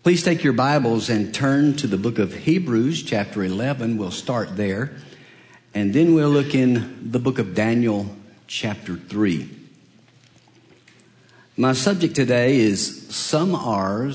Please take your Bibles and turn to the book of Hebrews, chapter 11. We'll start there. And then we'll look in the book of Daniel, chapter 3. My subject today is some are,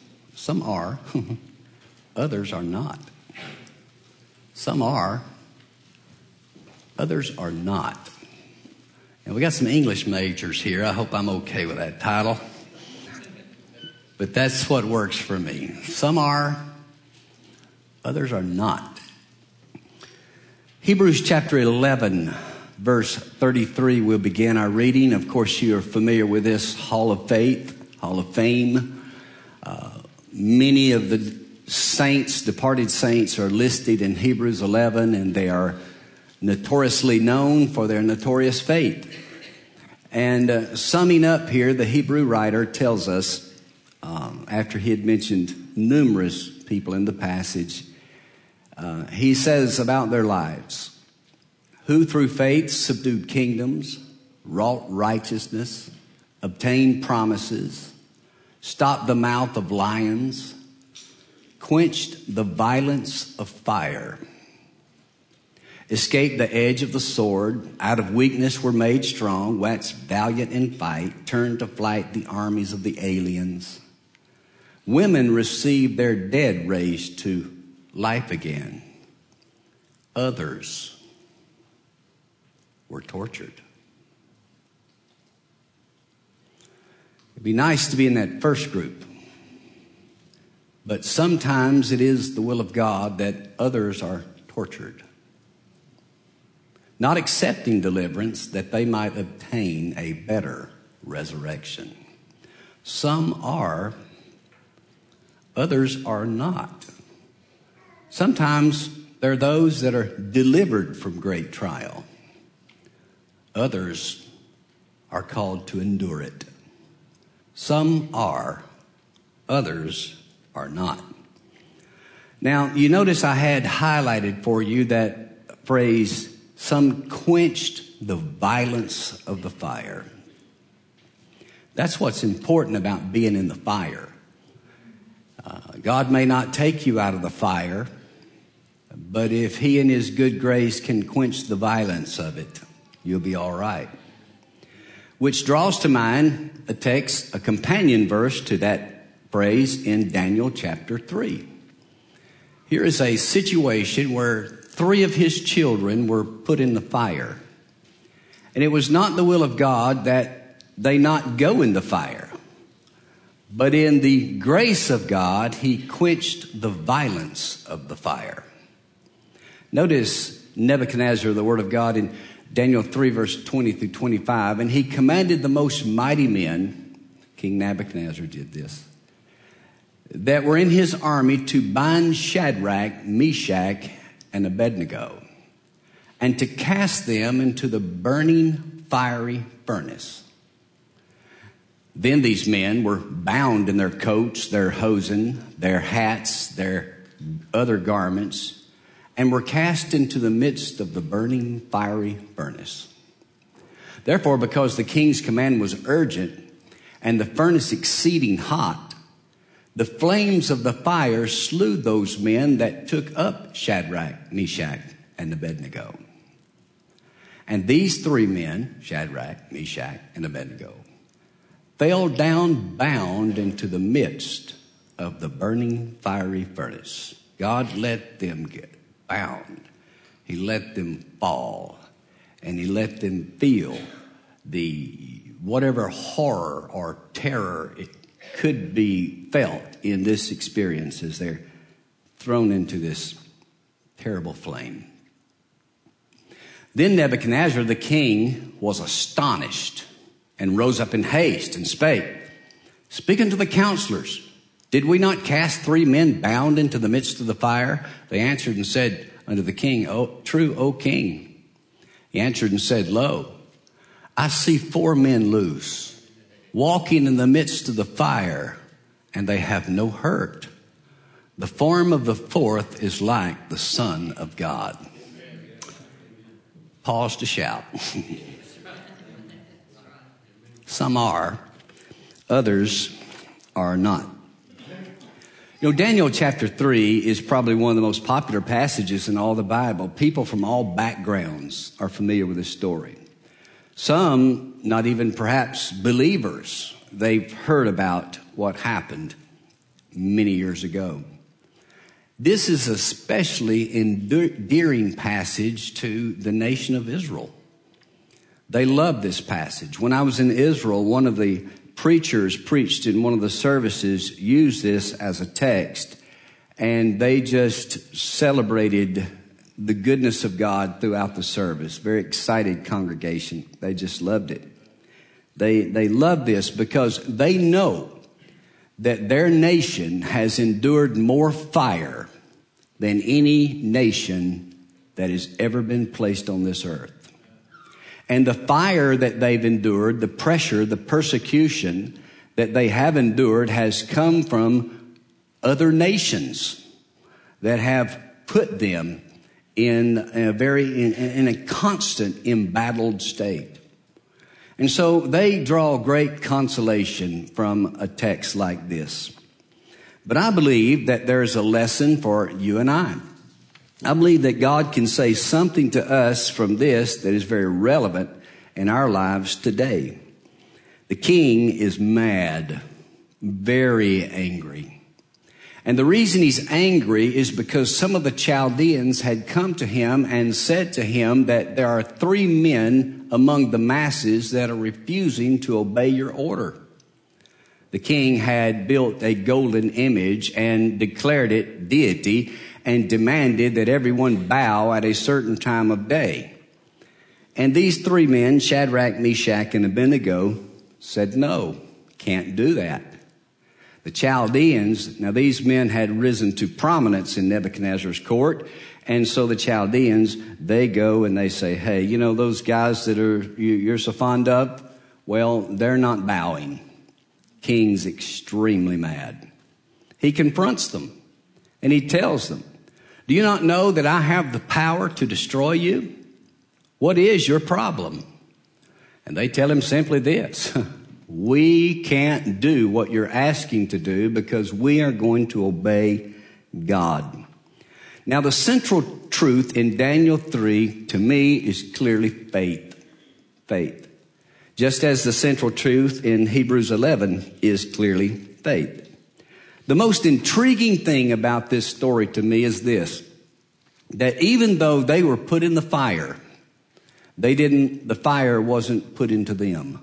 others are not. Some are, others are not. And we got some English majors here. I hope I'm okay with that title. But that's what works for me. Some are, others are not. Hebrews chapter 11, verse 33, we'll begin our reading. Of course, you are familiar with this Hall of Faith, Hall of Fame. Many of the saints, departed saints, are listed in Hebrews 11, and they are notoriously known for their notorious faith. And summing up here, the Hebrew writer tells us, after he had mentioned numerous people in the passage, he says about their lives, who through faith subdued kingdoms, wrought righteousness, obtained promises, stopped the mouth of lions, quenched the violence of fire, escaped the edge of the sword, out of weakness were made strong, waxed valiant in fight, turned to flight the armies of the aliens. Women received their dead raised to life again. Others were tortured. It'd be nice to be in that first group. But sometimes it is the will of God that others are tortured, not accepting deliverance that they might obtain a better resurrection. Some are, others are not. Sometimes there are those that are delivered from great trial. Others are called to endure it. Some are, others are not. Now, you notice I had highlighted for you that phrase, some quenched the violence of the fire. That's what's important about being in the fire. God may not take you out of the fire, but if He in His good grace can quench the violence of it, you'll be all right. Which draws to mind a text, a companion verse to that phrase in Daniel chapter 3. Here is a situation where 3 of his children were put in the fire. And it was not the will of God that they not go in the fire. But in the grace of God, He quenched the violence of the fire. Notice Nebuchadnezzar, the word of God in Daniel 3, verse 20 through 25. And he commanded the most mighty men, King Nebuchadnezzar did this, that were in his army to bind Shadrach, Meshach, and Abednego, and to cast them into the burning fiery furnace. Then these men were bound in their coats, their hosen, their hats, their other garments, and were cast into the midst of the burning fiery furnace. Therefore, because the king's command was urgent and the furnace exceeding hot, the flames of the fire slew those men that took up Shadrach, Meshach, and Abednego. And these 3 men, Shadrach, Meshach, and Abednego, fell down bound into the midst of the burning fiery furnace. God let them get bound. He let them fall. And He let them feel the whatever horror or terror it could be felt in this experience as they're thrown into this terrible flame. Then Nebuchadnezzar the king was astonished and rose up in haste and spake, speak unto the counselors, did we not cast 3 men bound into the midst of the fire? They answered and said unto the king, true, O king. He answered and said, lo, I see 4 men loose, walking in the midst of the fire, and they have no hurt. The form of the 4th is like the Son of God. Pause to shout. Some are, others are not. You know, Daniel chapter 3 is probably one of the most popular passages in all the Bible. People from all backgrounds are familiar with this story. Some, not even perhaps believers, they've heard about what happened many years ago. This is a especially endearing passage to the nation of Israel. They love this passage. When I was in Israel, one of the preachers preached in one of the services used this as a text, and they just celebrated the goodness of God throughout the service. Very excited congregation. They just loved it. They love this because they know that their nation has endured more fire than any nation that has ever been placed on this earth. And the fire that they've endured, the pressure, the persecution that they have endured has come from other nations that have put them in a constant embattled state. And so they draw great consolation from a text like this. But I believe that there's a lesson for you and I. I believe that God can say something to us from this that is very relevant in our lives today. The king is mad, very angry. And the reason he's angry is because some of the Chaldeans had come to him and said to him that there are 3 men among the masses that are refusing to obey your order. The king had built a golden image and declared it deity, and demanded that everyone bow at a certain time of day. And these 3 men, Shadrach, Meshach, and Abednego, said, no, can't do that. The Chaldeans, now these men had risen to prominence in Nebuchadnezzar's court, and so the Chaldeans, they go and they say, hey, you know those guys that you're so fond of? Well, they're not bowing. King's extremely mad. He confronts them, and he tells them, do you not know that I have the power to destroy you? What is your problem? And they tell him simply this. We can't do what you're asking to do because we are going to obey God. Now, the central truth in Daniel 3 to me is clearly faith. Faith. Just as the central truth in Hebrews 11 is clearly faith. The most intriguing thing about this story to me is this, that even though they were put in the fire, the fire wasn't put into them.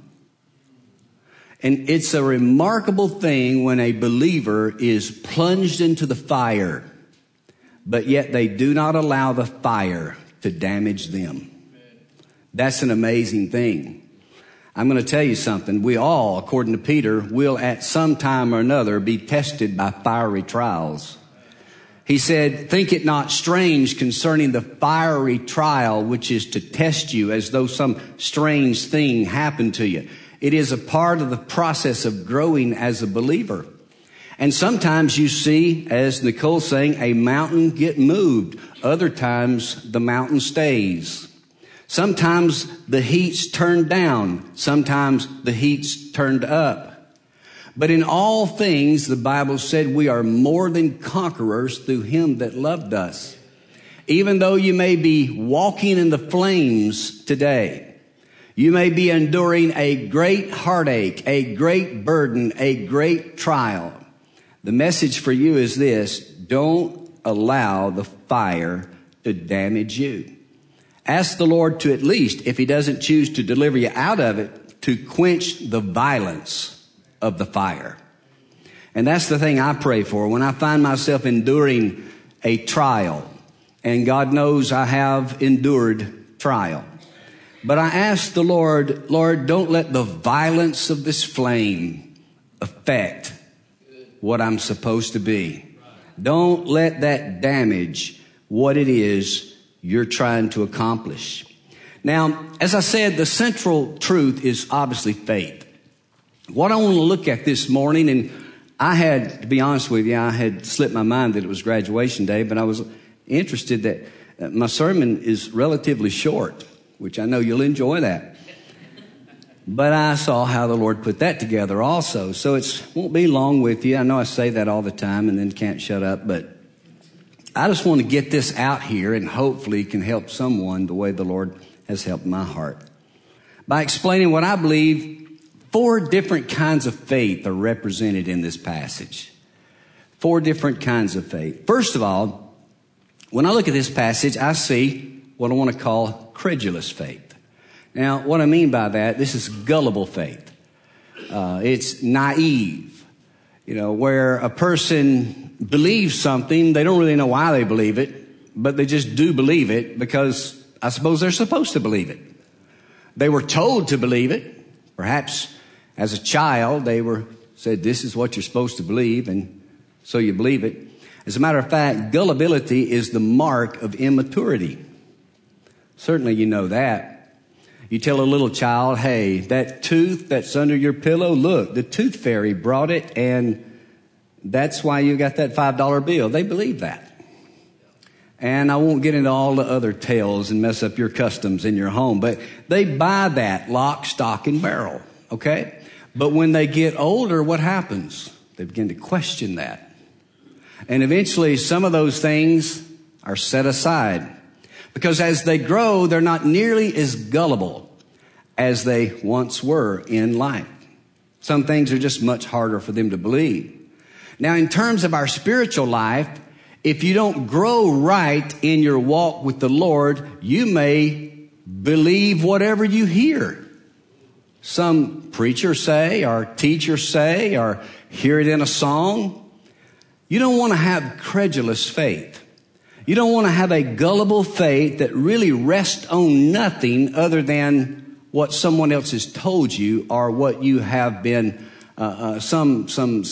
And it's a remarkable thing when a believer is plunged into the fire, but yet they do not allow the fire to damage them. That's an amazing thing. I'm going to tell you something. We all, according to Peter, will at some time or another be tested by fiery trials. He said, think it not strange concerning the fiery trial, which is to test you as though some strange thing happened to you. It is a part of the process of growing as a believer. And sometimes you see, as Nicole's saying, a mountain get moved. Other times the mountain stays. Sometimes the heat's turned down. Sometimes the heat's turned up. But in all things, the Bible said we are more than conquerors through him that loved us. Even though you may be walking in the flames today, you may be enduring a great heartache, a great burden, a great trial. The message for you is this: don't allow the fire to damage you. Ask the Lord to, at least, if he doesn't choose to deliver you out of it, to quench the violence of the fire. And that's the thing I pray for when I find myself enduring a trial. And God knows I have endured trial. But I ask the Lord, Lord, don't let the violence of this flame affect what I'm supposed to be. Don't let that damage what it is you're trying to accomplish. Now, as I said, the central truth is obviously faith. What I want to look at this morning, and I had, to be honest with you, I had slipped my mind that it was graduation day, but I was interested that my sermon is relatively short, which I know you'll enjoy that. But I saw how the Lord put that together also. So it won't be long with you. I know I say that all the time and then can't shut up, but I just want to get this out here and hopefully it can help someone the way the Lord has helped my heart. By explaining what I believe 4 different kinds of faith are represented in this passage. 4 different kinds of faith. First of all, when I look at this passage, I see what I want to call credulous faith. Now, what I mean by that, this is gullible faith. It's naive, where a person believes something. They don't really know why they believe it, but they just do believe it because I suppose they're supposed to believe it. They were told to believe it. Perhaps as a child, they were said, this is what you're supposed to believe, and so you believe it. As a matter of fact, gullibility is the mark of immaturity. Certainly you know that. You tell a little child, hey, that tooth that's under your pillow, look, the tooth fairy brought it, and that's why you got that $5 bill. They believe that. And I won't get into all the other tales and mess up your customs in your home, but they buy that lock, stock, and barrel, okay? But when they get older, what happens? They begin to question that. And eventually, some of those things are set aside. Because as they grow, they're not nearly as gullible as they once were in life. Some things are just much harder for them to believe. Now, in terms of our spiritual life, if you don't grow right in your walk with the Lord, you may believe whatever you hear. Some preacher say, or teacher say, or hear it in a song. You don't want to have credulous faith. You don't want to have a gullible faith that really rests on nothing other than what someone else has told you or what you have been, some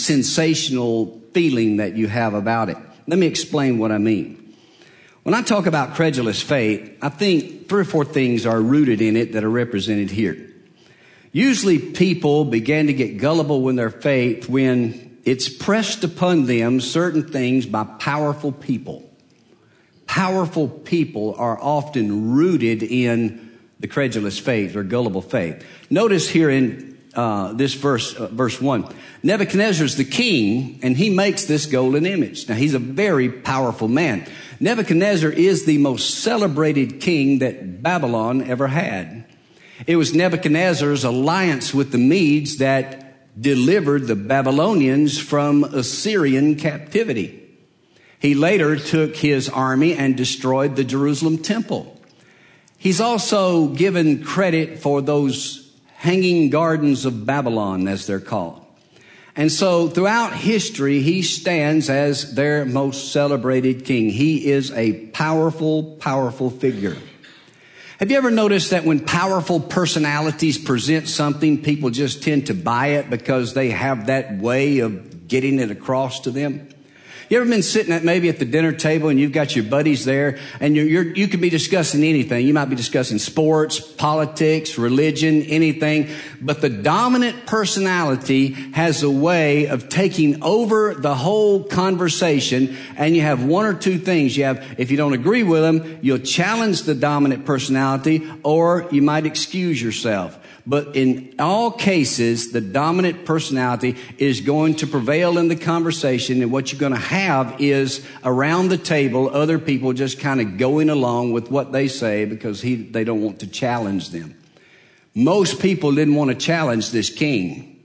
sensational feeling that you have about it. Let me explain what I mean. When I talk about credulous faith, I think 3 or 4 things are rooted in it that are represented here. Usually people begin to get gullible with their faith when it's pressed upon them certain things by powerful people. Powerful people are often rooted in the credulous faith or gullible faith. Notice here in this verse 1, Nebuchadnezzar's the king, and he makes this golden image. Now, he's a very powerful man. Nebuchadnezzar is the most celebrated king that Babylon ever had. It was Nebuchadnezzar's alliance with the Medes that delivered the Babylonians from Assyrian captivity. He later took his army and destroyed the Jerusalem temple. He's also given credit for those hanging gardens of Babylon, as they're called. And so throughout history, he stands as their most celebrated king. He is a powerful, powerful figure. Have you ever noticed that when powerful personalities present something, people just tend to buy it because they have that way of getting it across to them? You ever been sitting at maybe at the dinner table and you've got your buddies there and you could be discussing anything. You might be discussing sports, politics, religion, anything. But the dominant personality has a way of taking over the whole conversation, and you have 1 or 2 things. You have, if you don't agree with them, you'll challenge the dominant personality, or you might excuse yourself. But in all cases, the dominant personality is going to prevail in the conversation. And what you're going to have is around the table, other people just kind of going along with what they say because they don't want to challenge them. Most people didn't want to challenge this king.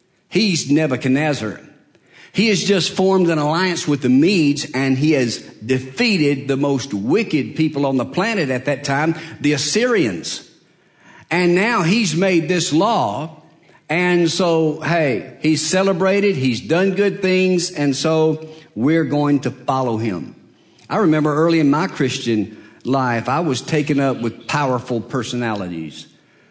He's Nebuchadnezzar. He has just formed an alliance with the Medes, and he has defeated the most wicked people on the planet at that time, the Assyrians. And now he's made this law. And so, hey, he's celebrated. He's done good things. And so we're going to follow him. I remember early in my Christian life, I was taken up with powerful personalities,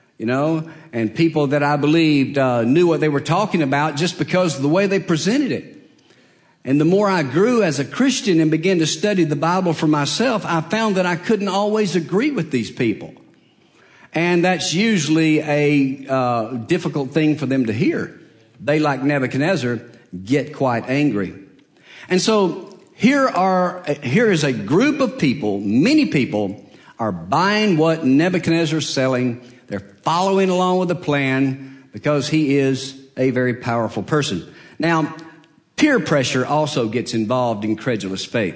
and people that I believed knew what they were talking about just because of the way they presented it. And the more I grew as a Christian and began to study the Bible for myself, I found that I couldn't always agree with these people. And that's usually a difficult thing for them to hear. They, like Nebuchadnezzar, get quite angry. And so here is a group of people, many people are buying what Nebuchadnezzar's selling. They're following along with the plan because he is a very powerful person. Now, peer pressure also gets involved in credulous faith.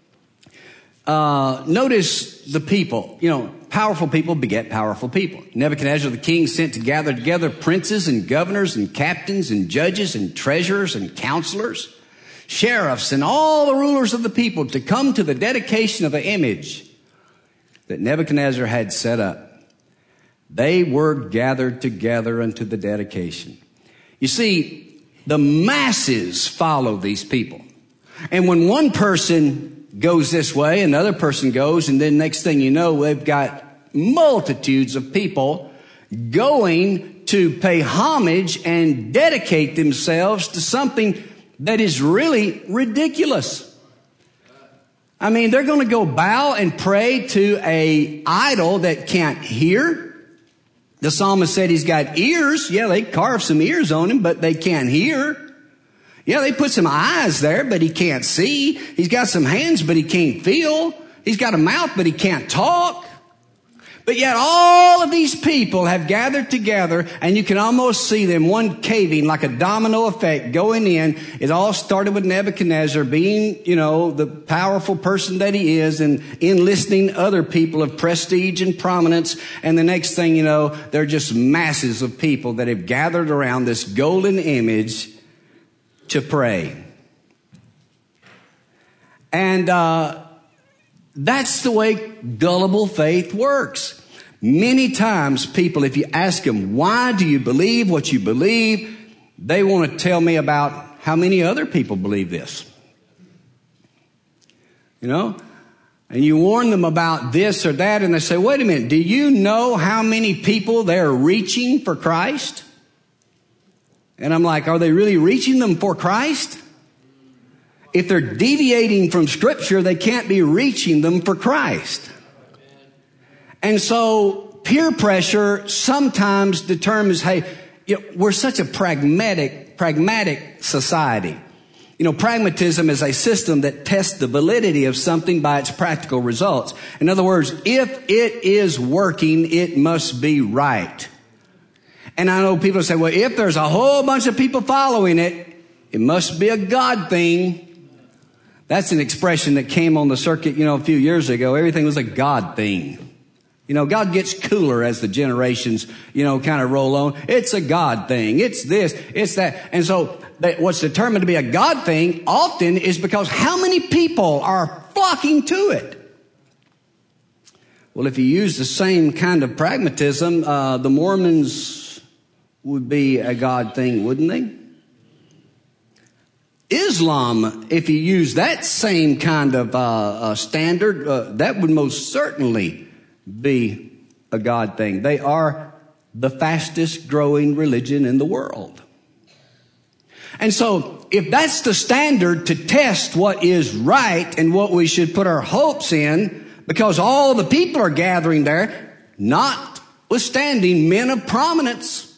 Notice the people. Powerful people beget powerful people. Nebuchadnezzar the king sent to gather together princes and governors and captains and judges and treasurers and counselors, sheriffs and all the rulers of the people to come to the dedication of the image that Nebuchadnezzar had set up. They were gathered together unto the dedication. You see, the masses follow these people. And when one person goes this way, another person goes, and then next thing you know, they've got multitudes of people going to pay homage and dedicate themselves to something that is really ridiculous. I mean, they're going to go bow and pray to an idol that can't hear. The psalmist said he's got ears. Yeah, they carved some ears on him, but they can't hear. Yeah, they put some eyes there, but he can't see. He's got some hands, but he can't feel. He's got a mouth, but he can't talk. But yet all of these people have gathered together, and you can almost see them, one caving like a domino effect going in. It all started with Nebuchadnezzar being, the powerful person that he is, and enlisting other people of prestige and prominence. And the next thing you know, they're just masses of people that have gathered around this golden image to pray. And that's the way gullible faith works. Many times people, if you ask them, why do you believe what you believe? They want to tell me about how many other people believe this. And you warn them about this or that, and they say, wait a minute, do you know how many people they're reaching for Christ? And I'm like, are they really reaching them for Christ? If they're deviating from Scripture, they can't be reaching them for Christ. And so peer pressure sometimes determines, hey, we're such a pragmatic society. Pragmatism is a system that tests the validity of something by its practical results. In other words, if it is working, it must be right. And I know people say, well, if there's a whole bunch of people following it, it must be a God thing. That's an expression that came on the circuit, a few years ago. Everything was a God thing. God gets cooler as the generations, kind of roll on. It's a God thing. It's this, it's that. And so what's determined to be a God thing often is because how many people are flocking to it. Well, if you use the same kind of pragmatism, the Mormons would be a God thing, wouldn't they? Islam, if you use that same kind of standard, that would most certainly be a God thing. They are the fastest growing religion in the world. And so if that's the standard to test what is right and what we should put our hopes in, because all the people are gathering there, notwithstanding men of prominence,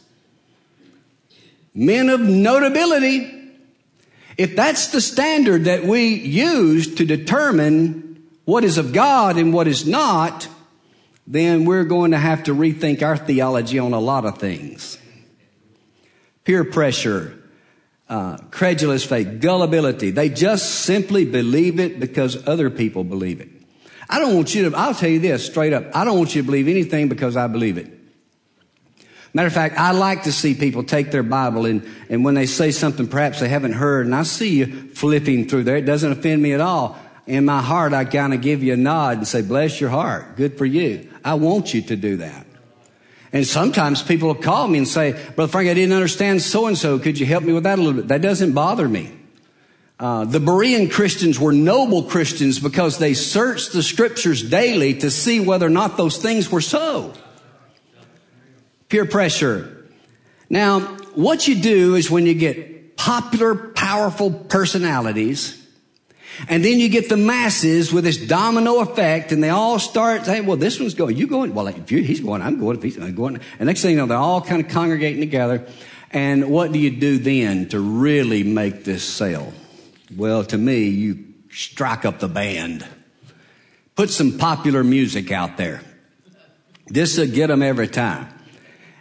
men of notability, if that's the standard that we use to determine what is of God and what is not, then we're going to have to rethink our theology on a lot of things. Peer pressure, credulous faith, gullibility. They just simply believe it because other people believe it. I'll tell you this straight up. I don't want you to believe anything because I believe it. Matter of fact, I like to see people take their Bible and when they say something perhaps they haven't heard, and I see you flipping through there, it doesn't offend me at all. In my heart, I kind of give you a nod and say, bless your heart. Good for you. I want you to do that. And sometimes people will call me and say, Brother Frank, I didn't understand so-and-so. Could you help me with that a little bit? That doesn't bother me. The Berean Christians were noble Christians because they searched the Scriptures daily to see whether or not those things were so. Peer pressure. Now, what you do is when you get popular, powerful personalities, and then you get the masses with this domino effect, and they all start saying, well, this one's going, you going? Well, if he's going, I'm going. If he's going. And next thing you know, they're all kind of congregating together. And what do you do then to really make this sell? Well, to me, you strike up the band. Put some popular music out there. This will get them every time.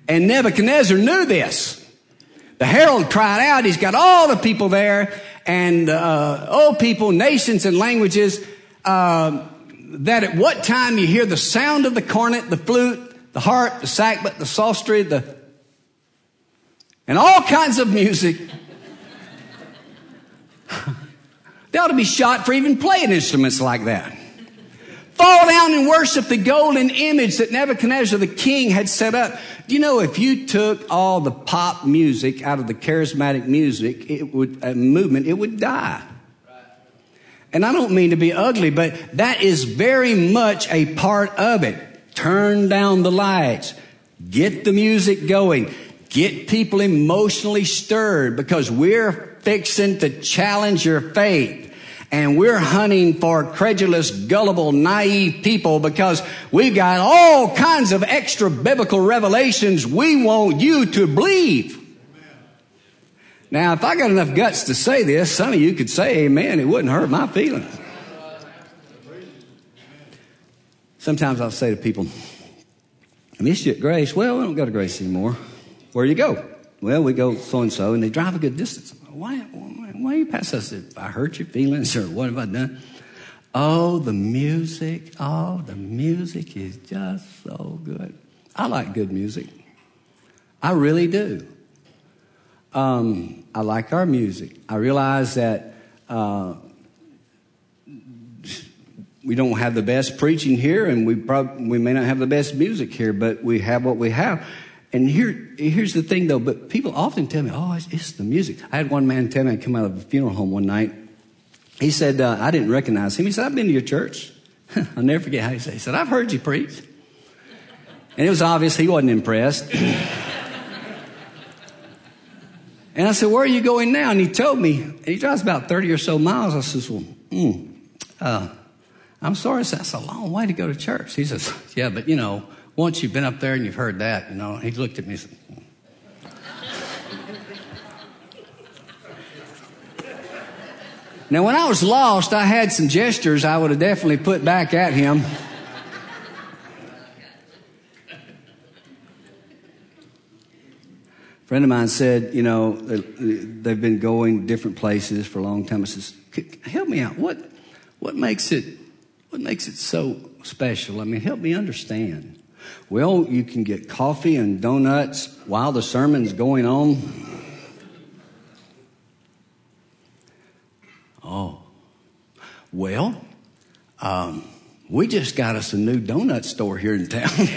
And Nebuchadnezzar knew this. The herald cried out. He's got all the people there, and people, nations, and languages, that at what time you hear the sound of the cornet, the flute, the harp, the sackbut, the psaltery, and all kinds of music. They ought to be shot for even playing instruments like that. Fall down and worship the golden image that Nebuchadnezzar the king had set up. Do you know if you took all the pop music out of the charismatic music, movement, it would die. And I don't mean to be ugly, but that is very much a part of it. Turn down the lights. Get the music going. Get people emotionally stirred, because we're fixing to challenge your faith. And we're hunting for credulous, gullible, naive people, because we've got all kinds of extra biblical revelations we want you to believe. Now, if I got enough guts to say this, some of you could say amen. It wouldn't hurt my feelings. Sometimes I'll say to people, I missed you at Grace. Well, we don't go to Grace anymore. Where do you go? Well, we go so-and-so, and they drive a good distance. Why you pass us? If I hurt your feelings, or what have I done? Oh, the music. Oh, the music is just so good. I like good music. I really do. I like our music. I realize that we don't have the best preaching here, and we may not have the best music here, but we have what we have. And here's the thing, though. But people often tell me, "Oh, it's the music." I had one man tell me, I come out of a funeral home one night. He said, I didn't recognize him. He said, "I've been to your church." I'll never forget how he said. He said, "I've heard you preach." And it was obvious he wasn't impressed. And I said, "Where are you going now?" And he told me, and he drives about 30 or so miles. I said, "Well, I'm sorry, that's a long way to go to church." He says, "Yeah, but once you've been up there and you've heard that, He looked at me and said, Now, when I was lost, I had some gestures I would have definitely put back at him. A friend of mine said, they've been going different places for a long time. I says, "Help me out. What makes it so special? I mean, help me understand." "Well, you can get coffee and donuts while the sermon's going on." Oh, well, we just got us a new donut store here in town.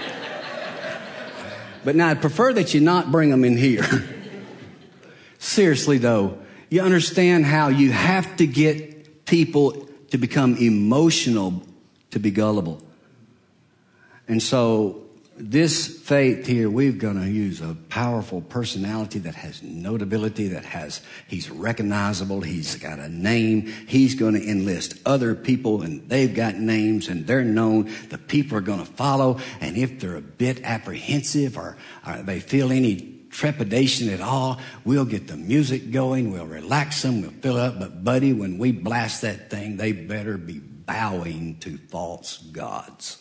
But now I'd prefer that you not bring them in here. Seriously, though, you understand how you have to get people to become emotional to be gullible. And so this faith here, we're going to use a powerful personality that has notability, he's recognizable, he's got a name. He's going to enlist other people, and they've got names, and they're known. The people are going to follow, and if they're a bit apprehensive or they feel any trepidation at all, we'll get the music going, we'll relax them, we'll fill up. But buddy, when we blast that thing, they better be bowing to false gods.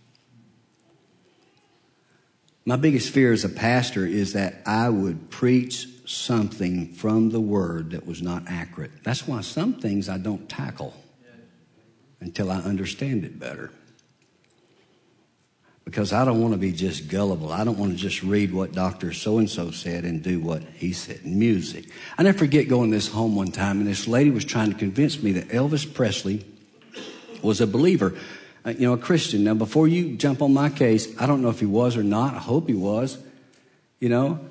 My biggest fear as a pastor is that I would preach something from the Word that was not accurate. That's why some things I don't tackle until I understand it better. Because I don't want to be just gullible. I don't want to just read what Dr. So-and-so said and do what he said. Music. I never forget going to this home one time, and this lady was trying to convince me that Elvis Presley was a believer. A Christian. Now, before you jump on my case, I don't know if he was or not. I hope he was. He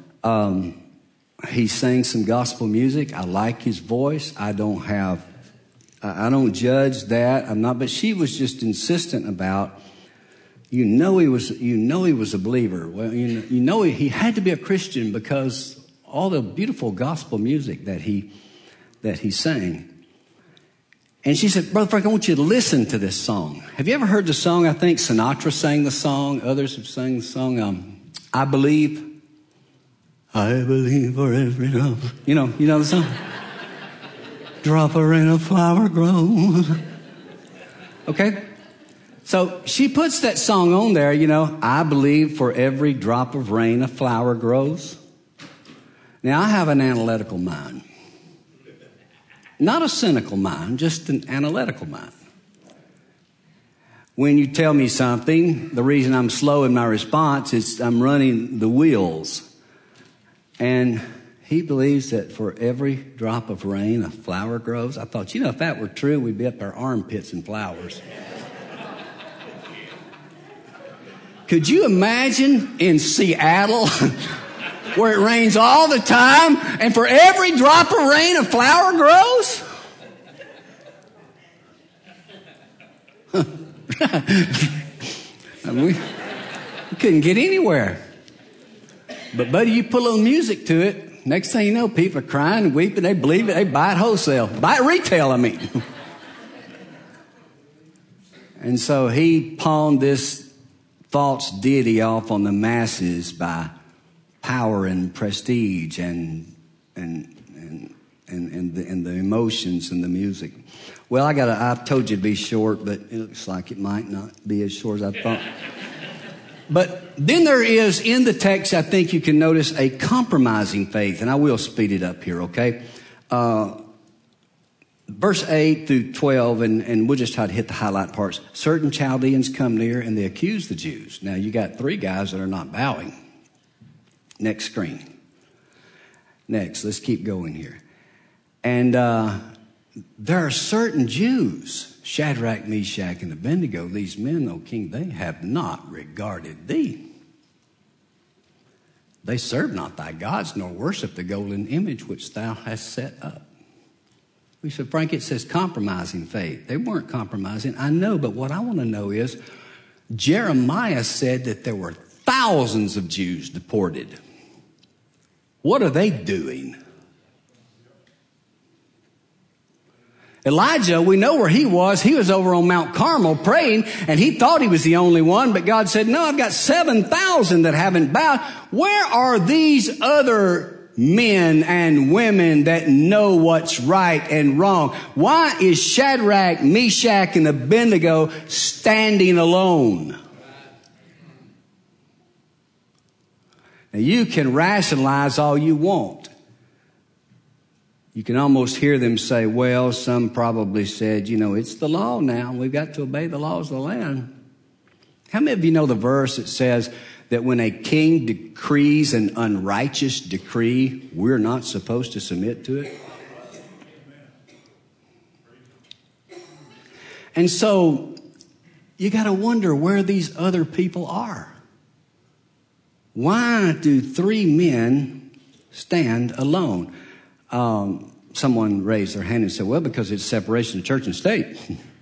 sang some gospel music. I like his voice. I don't judge that. But she was just insistent about, he was a believer. Well, he had to be a Christian because all the beautiful gospel music that he sang. And she said, "Brother Frank, I want you to listen to this song." Have you ever heard the song? I think Sinatra sang the song. Others have sang the song, I Believe. I believe for every drop. You know the song? Drop of rain, a flower grows. Okay? So she puts that song on there, I believe for every drop of rain a flower grows. Now, I have an analytical mind. Not a cynical mind, just an analytical mind. When you tell me something, the reason I'm slow in my response is I'm running the wheels. And he believes that for every drop of rain, a flower grows. I thought, if that were true, we'd be up our armpits in flowers. Could you imagine in Seattle where it rains all the time and for every drop of rain, a flower grows? We couldn't get anywhere. But, buddy, you put a little music to it. Next thing you know, people are crying and weeping. They believe it. They buy it wholesale. Buy it retail, I mean. And so he pawned this false deity off on the masses by power and prestige and the emotions and the music. Well, I've told you to be short, but it looks like it might not be as short as I thought. But then there is in the text, I think you can notice a compromising faith, and I will speed it up here, okay? Verse 8 through 12, and we'll just try to hit the highlight parts. Certain Chaldeans come near and they accuse the Jews. Now, you got 3 guys that are not bowing. Next screen. Next, let's keep going here. And there are certain Jews, Shadrach, Meshach, and Abednego, these men, O king, they have not regarded thee. They serve not thy gods, nor worship the golden image which thou hast set up. We said, Frank, it says compromising faith. They weren't compromising. I know, but what I want to know is Jeremiah said that there were thousands of Jews deported. What are they doing? Elijah, we know where he was. He was over on Mount Carmel praying, and he thought he was the only one, but God said, no, I've got 7,000 that haven't bowed. Where are these other men and women that know what's right and wrong? Why is Shadrach, Meshach, and Abednego standing alone? Now, you can rationalize all you want. You can almost hear them say, well, some probably said, it's the law now. We've got to obey the laws of the land. How many of you know the verse that says that when a king decrees an unrighteous decree, we're not supposed to submit to it? And so you got to wonder where these other people are. Why do 3 men stand alone? Someone raised their hand and said, well, because it's separation of church and state.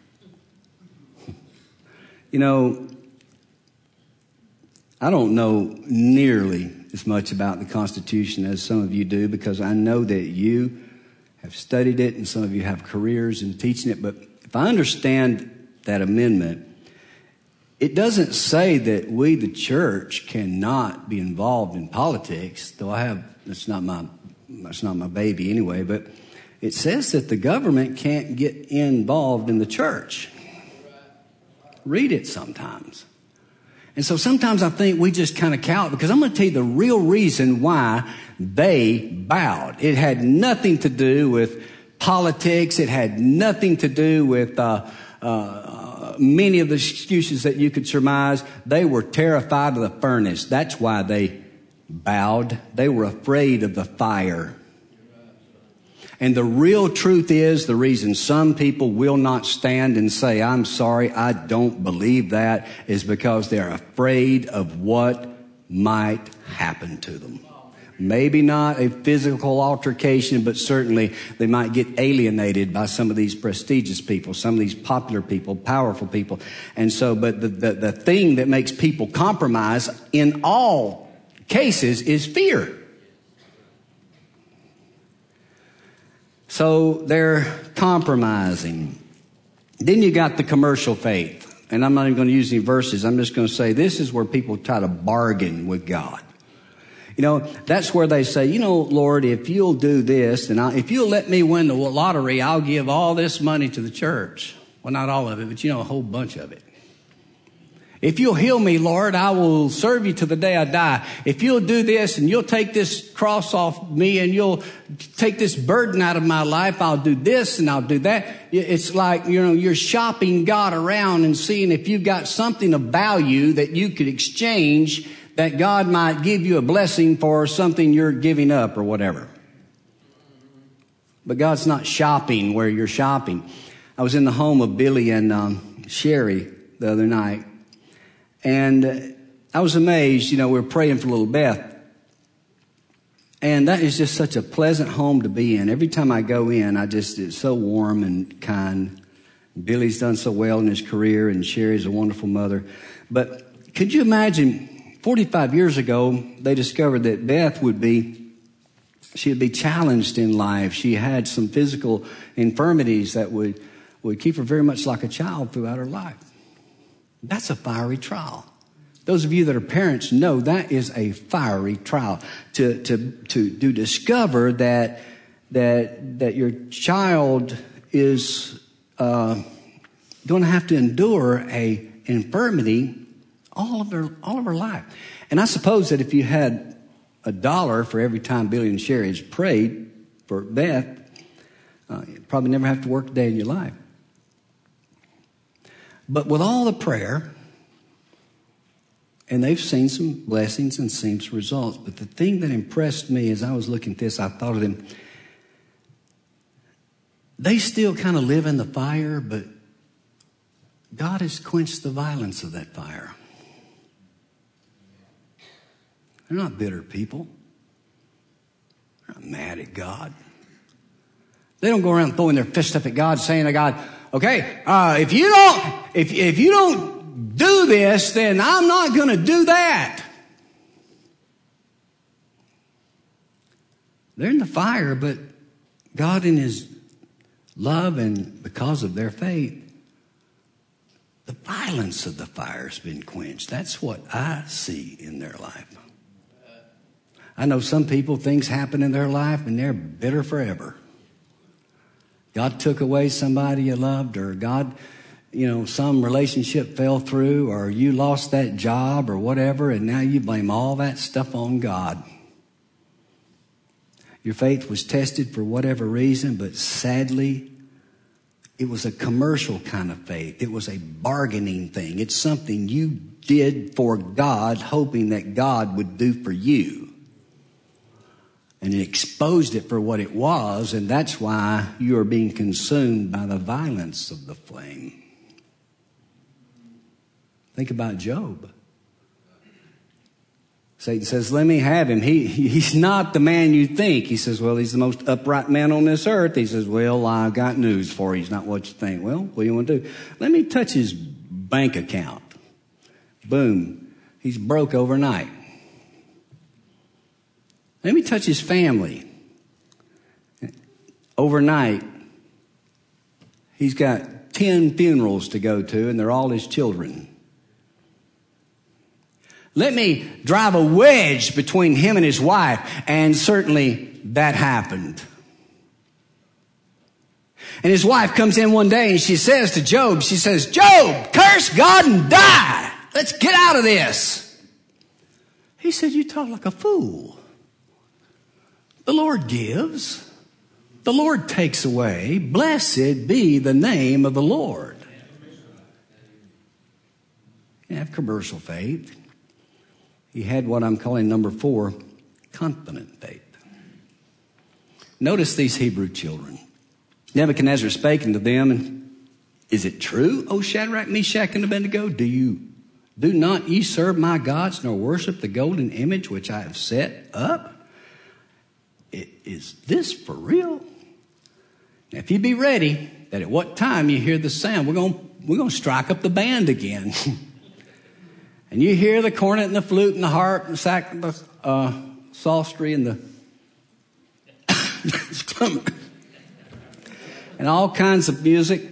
I don't know nearly as much about the Constitution as some of you do, because I know that you have studied it and some of you have careers in teaching it. But if I understand that amendment, it doesn't say that we, the church, cannot be involved in politics, though that's not my baby anyway, but it says that the government can't get involved in the church. Read it sometimes. And so sometimes I think we just kind of cow it, because I'm going to tell you the real reason why they bowed. It had nothing to do with politics. It had nothing to do with many of the excuses that you could surmise. They were terrified of the furnace. That's why they bowed. They were afraid of the fire. And the real truth is, the reason some people will not stand and say, I'm sorry, I don't believe that, is because they're afraid of what might happen to them. Maybe not a physical altercation, but certainly they might get alienated by some of these prestigious people, some of these popular people, powerful people. And so, but the thing that makes people compromise in all cases is fear. So they're compromising. Then you got the commercial faith. And I'm not even going to use any verses. I'm just going to say this is where people try to bargain with God. That's where they say, Lord, if you'll do this, and if you'll let me win the lottery, I'll give all this money to the church. Well, not all of it, but a whole bunch of it. If you'll heal me, Lord, I will serve you to the day I die. If you'll do this and you'll take this cross off me and you'll take this burden out of my life, I'll do this and I'll do that. It's like, you're shopping God around and seeing if you've got something of value that you could exchange, that God might give you a blessing for something you're giving up or whatever. But God's not shopping where you're shopping. I was in the home of Billy and Sherry the other night. And I was amazed, we were praying for little Beth. And that is just such a pleasant home to be in. Every time I go in, it's so warm and kind. Billy's done so well in his career, and Sherry's a wonderful mother. But could you imagine, 45 years ago, they discovered that Beth would be challenged in life. She had some physical infirmities that would keep her very much like a child throughout her life. That's a fiery trial. Those of you that are parents know that is a fiery trial to discover that your child is going to have to endure a infirmity all of her life. And I suppose that if you had $1 for every time Billy and Sherry has prayed for Beth, you probably never have to work a day in your life. But with all the prayer, and they've seen some blessings and seen some results. But the thing that impressed me as I was looking at this, I thought of them. They still kind of live in the fire, but God has quenched the violence of that fire. They're not bitter people. They're not mad at God. They don't go around throwing their fist up at God, saying to God, okay, if you don't do this, then I'm not going to do that. They're in the fire, but God in His love and because of their faith, the violence of the fire has been quenched. That's what I see in their life. I know some people, things happen in their life and they're bitter forever. God took away somebody you loved, or God, some relationship fell through, or you lost that job or whatever, and now you blame all that stuff on God. Your faith was tested for whatever reason, but sadly, it was a commercial kind of faith. It was a bargaining thing. It's something you did for God, hoping that God would do for you. And it exposed it for what it was, and that's why you are being consumed by the violence of the flame. Think about Job. Satan says, let me have him. He's not the man you think. He says, well, he's the most upright man on this earth. He says, well, I've got news for you. He's not what you think. Well, what do you want to do? Let me touch his bank account. Boom. He's broke overnight. Let me touch his family. Overnight, he's got 10 funerals to go to, and they're all his children. Let me drive a wedge between him and his wife, and certainly that happened. And his wife comes in one day and she says to Job, Job, curse God and die. Let's get out of this. He said, you talk like a fool. The Lord gives, the Lord takes away. Blessed be the name of the Lord. You have commercial faith. He had what I'm calling number 4, confident faith. Notice these Hebrew children. Nebuchadnezzar spake unto them, and is it true, O Shadrach, Meshach, and Abednego? Do not ye serve my gods, nor worship the golden image which I have set up? Is this for real? Now, if you be ready, that at what time you hear the sound, we're going to strike up the band again. And you hear the cornet and the flute and the harp and the psaltery and the and all kinds of music.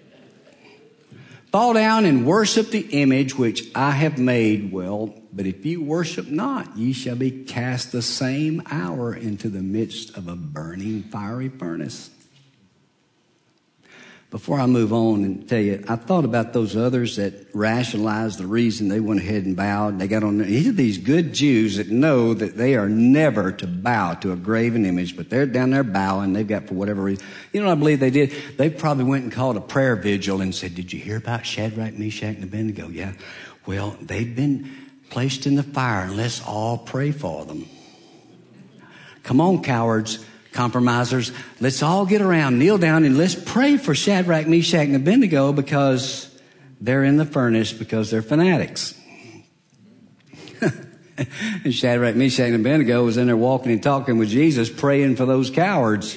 Fall down and worship the image which I have made. Well, but if you worship not, ye shall be cast the same hour into the midst of a burning fiery furnace. Before I move on and tell you, I thought about those others that rationalized the reason they went ahead and bowed. They got on there. These are these good Jews that know that they are never to bow to a graven image, but they're down there bowing. They've got, for whatever reason. You know what I believe they did? They probably went and called a prayer vigil and said, did you hear about Shadrach, Meshach, and Abednego? Yeah. Well, they've been placed in the fire, and let's all pray for them. Come on, cowards. Compromisers, let's all get around, kneel down, and let's pray for Shadrach, Meshach, and Abednego because they're in the furnace because they're fanatics. And Shadrach, Meshach, and Abednego was in there walking and talking with Jesus, praying for those cowards.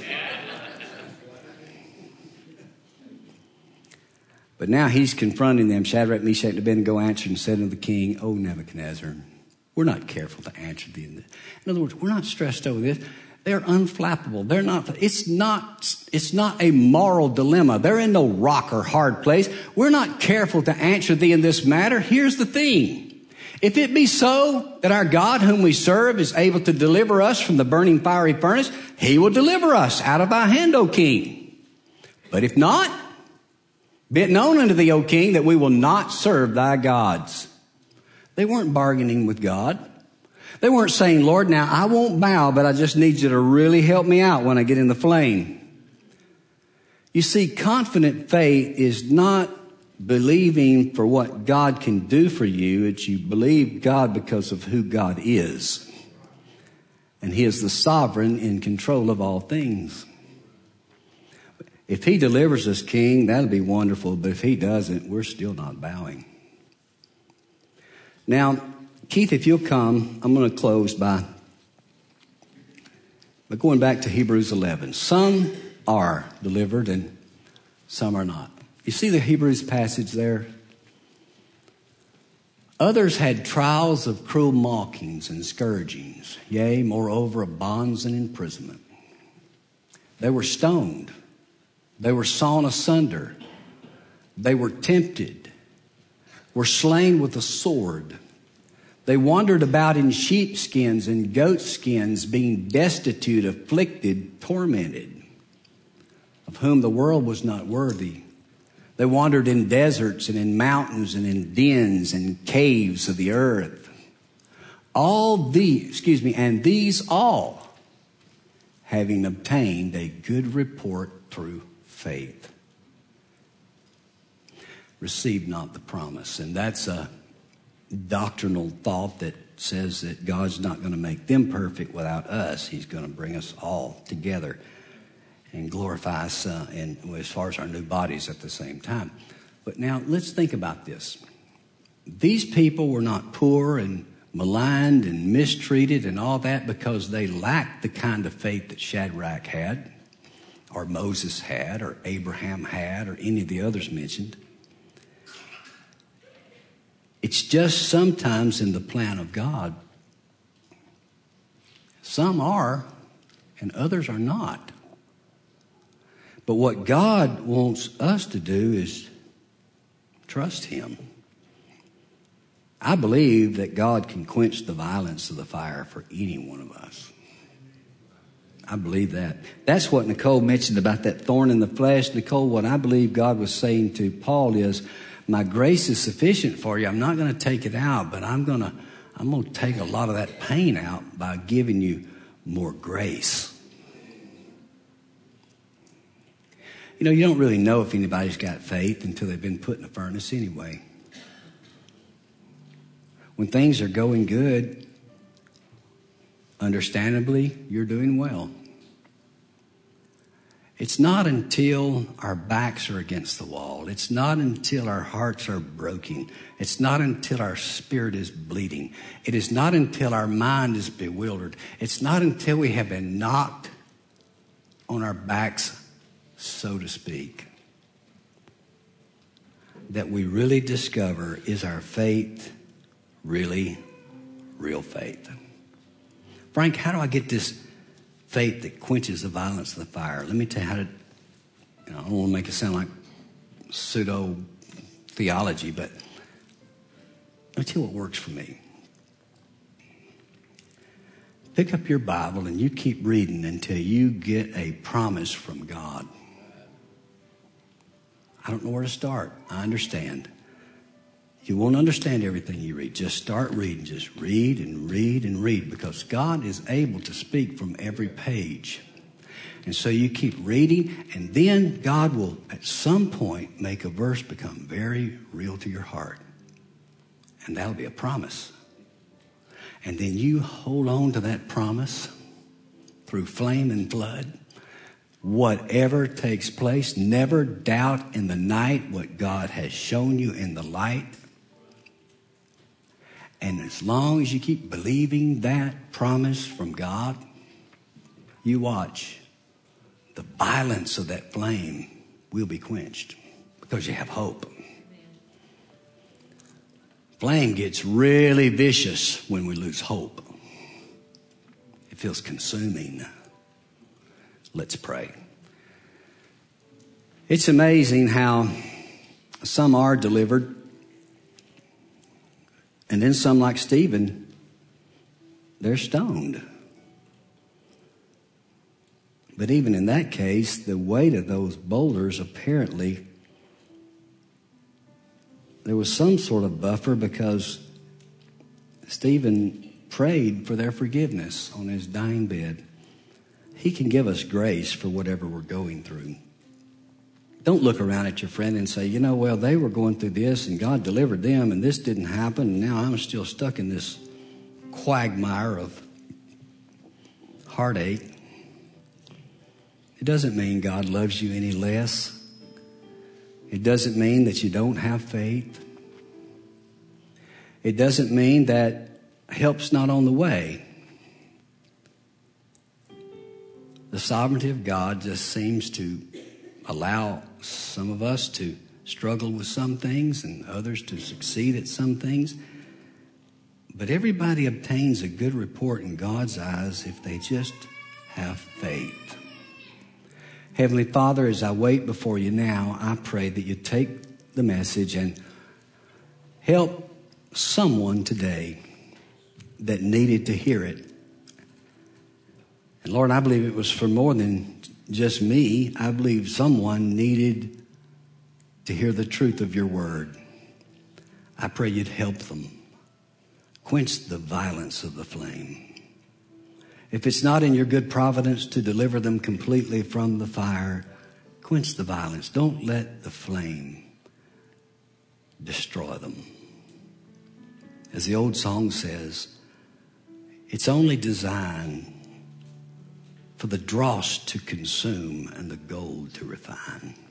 But now he's confronting them. Shadrach, Meshach, and Abednego answered and said unto the king, O Nebuchadnezzar, we're not careful to answer thee. In other words, we're not stressed over this. They're unflappable. They're not, it's not a moral dilemma. They're in no rock or hard place. We're not careful to answer thee in this matter. Here's the thing. If it be so that our God whom we serve is able to deliver us from the burning fiery furnace, he will deliver us out of thy hand, O king. But if not, be it known unto thee, O king, that we will not serve thy gods. They weren't bargaining with God. They weren't saying, Lord, now I won't bow, but I just need you to really help me out when I get in the flame. You see, confident faith is not believing for what God can do for you. It's you believe God because of who God is. And he is the sovereign in control of all things. If he delivers us, King, that'll be wonderful. But if he doesn't, we're still not bowing. Now, Keith, if you'll come, I'm going to close by going back to Hebrews 11. Some are delivered and some are not. You see the Hebrews passage there? Others had trials of cruel mockings and scourgings, yea, moreover, of bonds and imprisonment. They were stoned. They were sawn asunder. They were tempted, were slain with a sword. They wandered about in sheepskins and goatskins, being destitute, afflicted, tormented, of whom the world was not worthy. They wandered in deserts and in mountains and in dens and caves of the earth. And these all, having obtained a good report through faith, received not the promise. And that's a doctrinal thought that says that God's not going to make them perfect without us. He's going to bring us all together and glorify us as far as our new bodies at the same time. But now let's think about this. These people were not poor and maligned and mistreated and all that because they lacked the kind of faith that Shadrach had, or Moses had, or Abraham had, or any of the others mentioned. It's just sometimes in the plan of God. Some are and others are not. But what God wants us to do is trust him. I believe that God can quench the violence of the fire for any one of us. I believe that. That's what Nicole mentioned about that thorn in the flesh. Nicole, what I believe God was saying to Paul is, my grace is sufficient for you. I'm not going to take it out, but I'm going to take a lot of that pain out by giving you more grace. You know, you don't really know if anybody's got faith until they've been put in a furnace anyway. When things are going good, understandably, you're doing well. It's not until our backs are against the wall. It's not until our hearts are broken. It's not until our spirit is bleeding. It is not until our mind is bewildered. It's not until we have been knocked on our backs, so to speak, that we really discover, is our faith really real faith? Frank, how do I get this faith that quenches the violence of the fire? Let me tell you how to, I don't want to make it sound like pseudo theology, but let me tell you what works for me. Pick up your Bible and you keep reading until you get a promise from God. I don't know where to start. I understand. You won't understand everything you read. Just start reading. Just read and read and read, because God is able to speak from every page. And so you keep reading, and then God will at some point make a verse become very real to your heart. And that'll be a promise. And then you hold on to that promise through flame and flood. Whatever takes place, never doubt in the night what God has shown you in the light. And as long as you keep believing that promise from God, you watch. The violence of that flame will be quenched because you have hope. Flame gets really vicious when we lose hope. It feels consuming. Let's pray. It's amazing how some are delivered, and then some, like Stephen, they're stoned. But even in that case, the weight of those boulders, apparently, there was some sort of buffer, because Stephen prayed for their forgiveness on his dying bed. He can give us grace for whatever we're going through. Don't look around at your friend and say, well, they were going through this and God delivered them and this didn't happen, and now I'm still stuck in this quagmire of heartache. It doesn't mean God loves you any less. It doesn't mean that you don't have faith. It doesn't mean that help's not on the way. The sovereignty of God just seems to allow some of us to struggle with some things and others to succeed at some things. But everybody obtains a good report in God's eyes if they just have faith. Heavenly Father, as I wait before you now, I pray that you take the message and help someone today that needed to hear it. And Lord, I believe it was for more than just me. I believe someone needed to hear the truth of your word. I pray you'd help them quench the violence of the flame. If it's not in your good providence to deliver them completely from the fire, quench the violence. Don't let the flame destroy them. As the old song says, it's only designed for the dross to consume and the gold to refine.